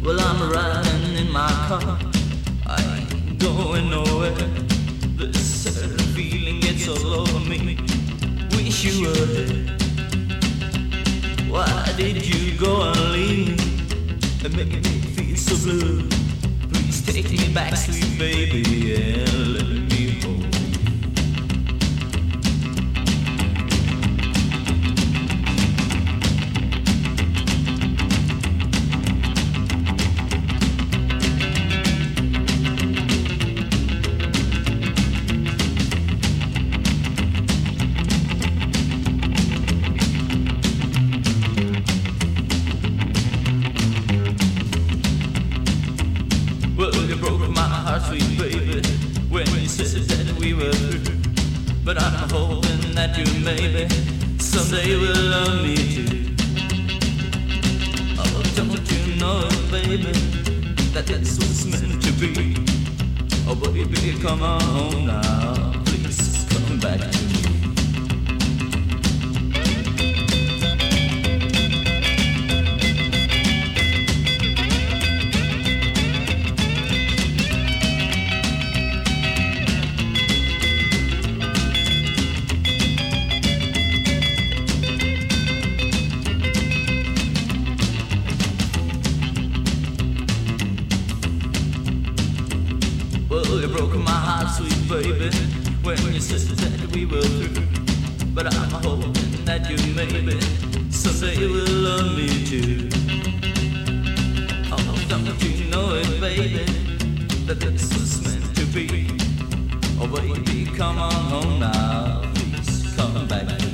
Well, I'm riding in my car, I ain't going nowhere. This certain feeling gets all over me. Wish you were there. Why did you go and leave me and make me feel so blue? Please take me back, sweet baby, and let me hold you. Well, you broke my heart, sweet baby, when you said that we were through. But I'm hoping that you maybe someday will love me too. Oh, don't you know, baby, that this was meant to be. Oh, baby, come on home now, please come back to me. Well, you broke my heart, sweet baby, when you said that we were through. But I'm hoping that you maybe someday will love me too. Oh, don't you know it, baby, that this was meant to be. Oh, baby, come on home now, please come back to me.